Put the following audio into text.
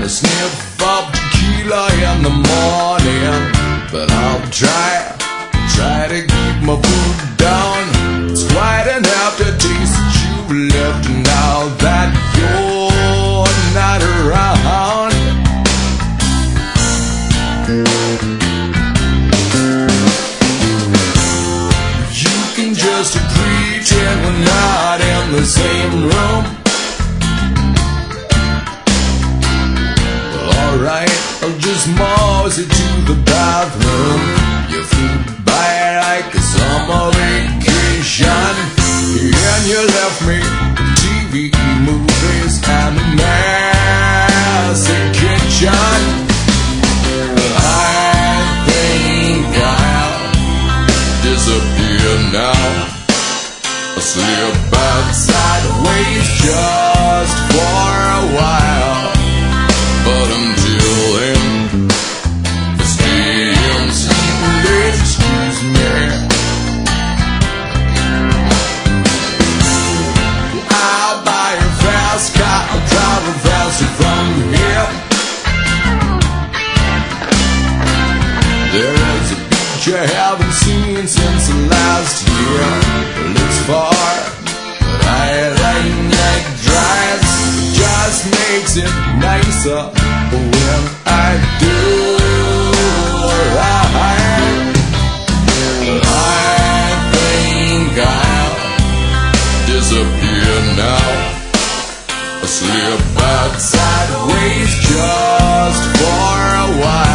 sniff of tequila in the morning, but I'll try to keep my food down. It's quite an aftertaste that you've left now that you're not around. You can just pretend we're not in the same room. Alright, I'll just mosey to the bathroom. You flew by like a summer vacation, and you left me with TV, movies, and a messy kitchen. I think I'll disappear now. I'll slip out sideways just for a while, but until then, stay and sleep, excuse me. I'll buy a fast car, I'll drive faster from here. There is a beach I haven't seen since the last year. Well, it's far, but I like night drives. It just makes it nicer when I do. I think I'll disappear now. I'll slip out sideways just for a while.